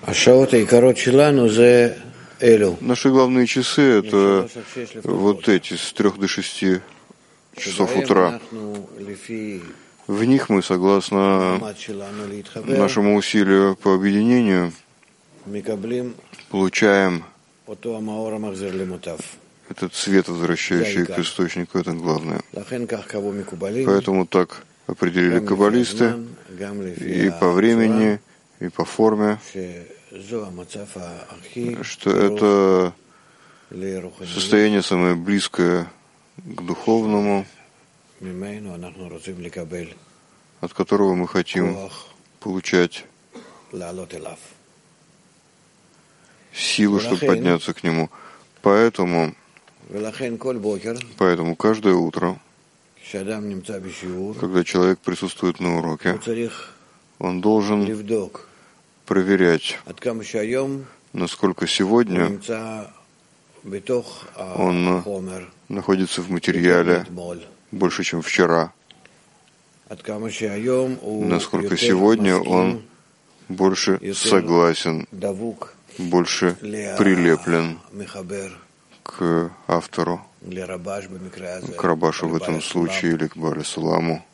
Наши главные часы — это вот эти, с 3 до 6 часов утра. В них мы, согласно нашему усилию по объединению, получаем этот свет, возвращающий к источнику, это главное. Поэтому так определили каббалисты и по времени, и по форме, что это состояние самое близкое к духовному, от которого мы хотим получать силу, чтобы подняться к нему. Поэтому каждое утро, когда человек присутствует на уроке, он должен проверять, насколько сегодня он находится в материале больше, чем вчера, насколько сегодня он больше согласен, больше прилеплен к автору, к Рабашу в этом случае, или к Баале Суламу,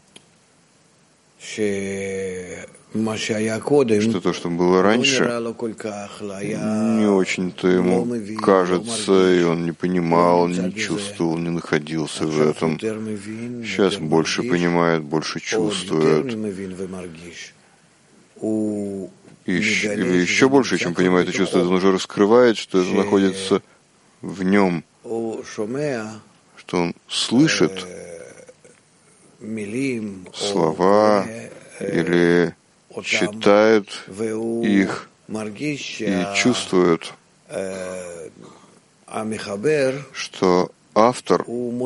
что то, что было раньше, не очень-то ему кажется, и он не понимал, не чувствовал, не находился в этом. Сейчас больше понимает, больше чувствует. Или еще больше, чем понимает и чувствует, он уже раскрывает, что это находится в нем, что он слышит слова или читает их и чувствует, что автор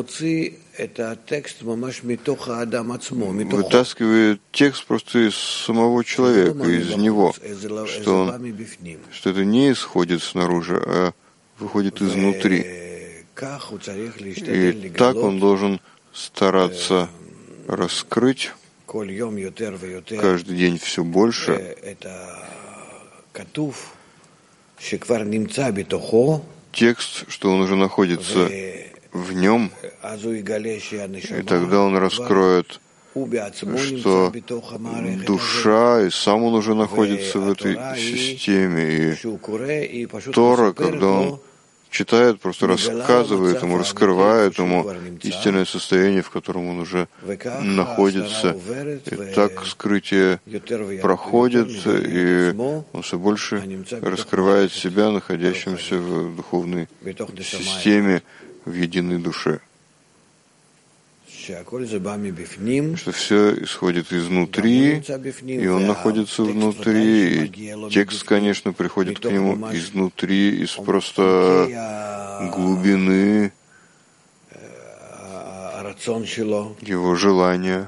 вытаскивает текст просто из самого человека, из него, что это не исходит снаружи, а выходит изнутри. И так он должен стараться раскрыть каждый день все больше текст, что он уже находится в нем, и тогда он раскроет, что душа, и сам он уже находится в этой системе, и Тора, когда он читает, просто рассказывает ему, раскрывает ему истинное состояние, в котором он уже находится. И так скрытие проходит, и он все больше раскрывает себя, находящимся в духовной системе, в единой душе. Что все исходит изнутри, и он находится внутри, и текст, конечно, приходит к нему изнутри, из просто глубины его желания,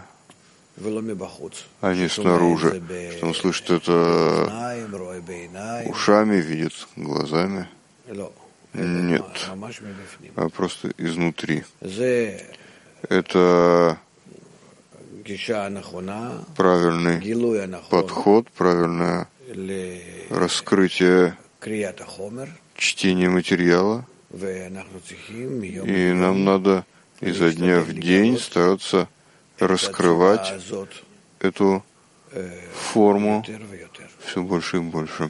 а не снаружи, что он слышит это ушами, видит глазами. Нет, а просто изнутри. Это правильный подход, правильное раскрытие чтения материала. И нам надо изо дня в день стараться раскрывать эту форму все больше и больше.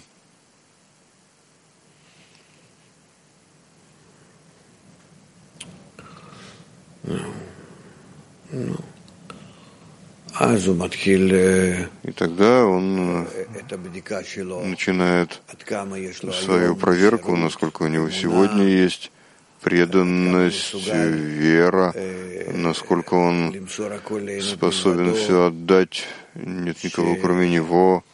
И тогда он начинает свою проверку, насколько у него сегодня есть преданность, вера, насколько он способен все отдать, нет никого кроме него.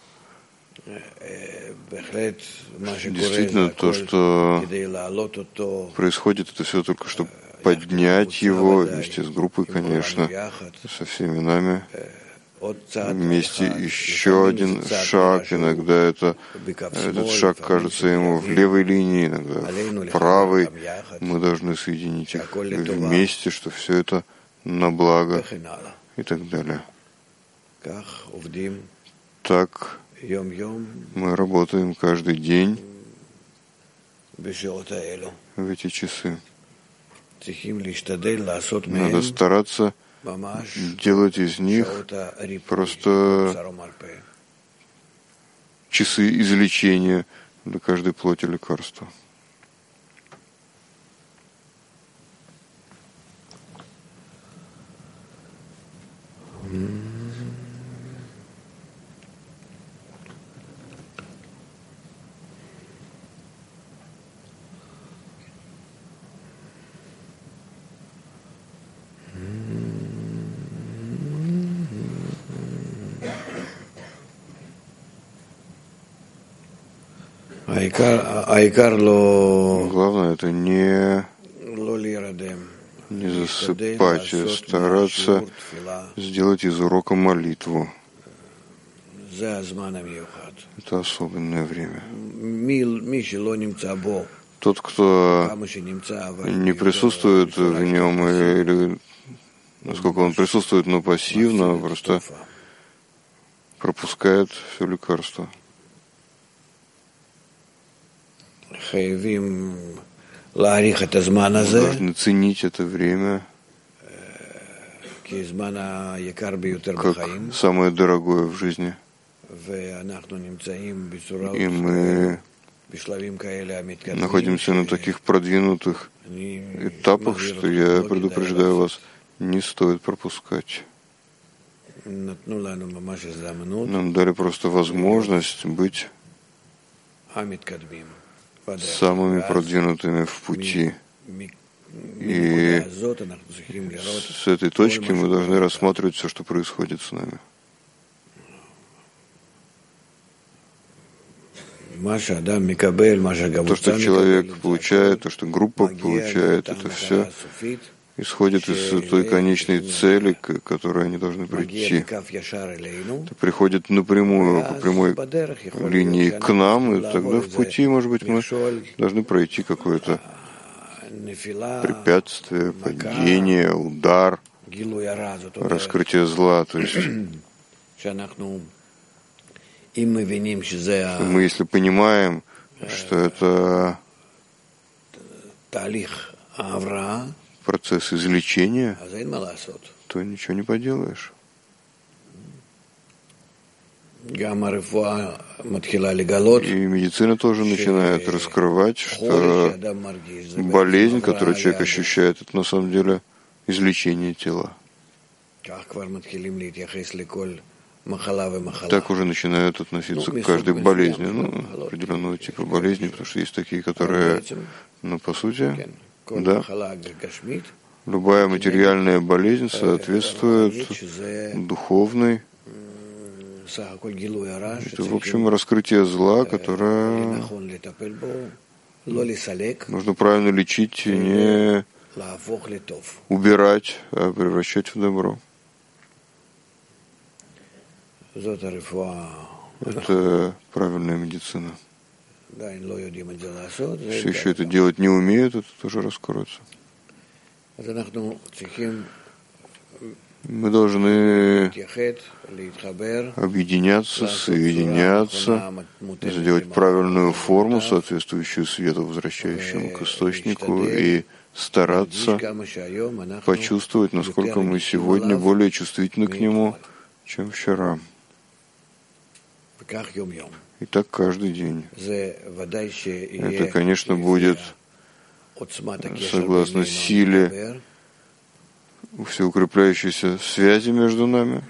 Действительно, то, что происходит, это все только чтобы поднять его вместе с группой, конечно, со всеми нами. Вместе еще один шаг. Иногда этот шаг кажется ему в левой линии, иногда в правой. Мы должны соединить их вместе, что все это на благо и так далее. Так Мы работаем каждый день в эти часы. Надо стараться делать из них просто часы излечения для каждой плоти лекарства. Главное это не засыпать, а стараться сделать из урока молитву. Это особенное время. Тот, кто не присутствует в нем, или насколько он присутствует, но пассивно, просто пропускает все лекарство. Мы должны ценить это время как самое дорогое в жизни. И мы находимся на таких продвинутых этапах, что я предупреждаю вас, не стоит пропускать. Нам дали просто возможность быть самыми продвинутыми в пути. И с этой точки мы должны рассматривать все, что происходит с нами. То, что человек получает, то, что группа получает, это все исходит из той конечной цели, к которой они должны прийти. Это приходит напрямую, по прямой линии к нам, и тогда в пути, может быть, мы должны пройти какое-то препятствие, падение, удар, раскрытие зла. То есть мы, если понимаем, что это процесс излечения, то ничего не поделаешь. И медицина тоже начинает раскрывать, что болезнь, которую человек ощущает, это на самом деле излечение тела. Так уже начинают относиться к каждой болезни, определенного типа болезни, потому что есть такие, которые, по сути, да, любая материальная болезнь соответствует духовной. Это, в общем, раскрытие зла, которое нужно правильно лечить и не убирать, а превращать в добро. Это правильная медицина. Все еще это делать не умеют, это тоже раскроется. Мы должны объединяться, соединяться, сделать правильную форму, соответствующую свету, возвращающему к источнику, и стараться почувствовать, насколько мы сегодня более чувствительны к нему, чем вчера. И так каждый день. Это, конечно, будет согласно силе всеукрепляющейся связи между нами.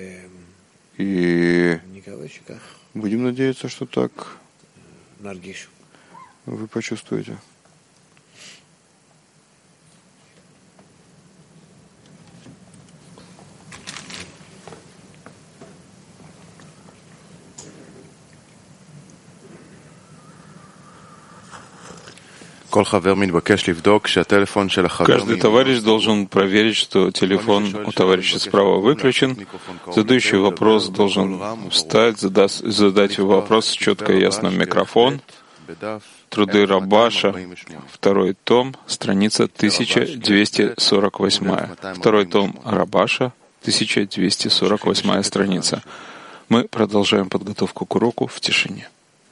И будем надеяться, что так вы почувствуете. Каждый товарищ должен проверить, что телефон у товарища справа выключен. Задающий вопрос должен встать, задать вопрос четко и ясно в микрофон. Труды Рабаша, 2 том, страница 1248. 2 том Рабаша, 1248 страница. Мы продолжаем подготовку к уроку в тишине.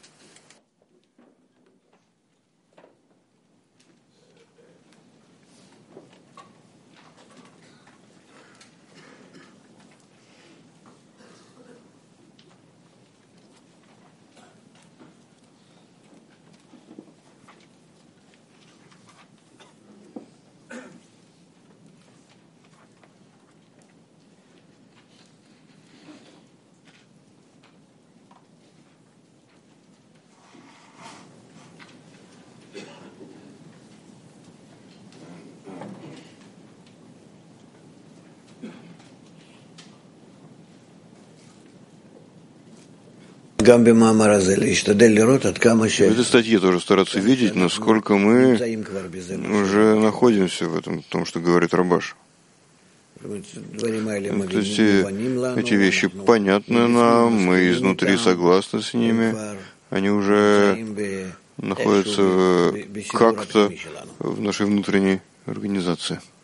В этой статье тоже стараться видеть, насколько мы уже находимся в этом, том, что говорит Рабаш. Эти вещи понятны нам, мы изнутри согласны с ними, они уже находятся как-то в нашей внутренней организации.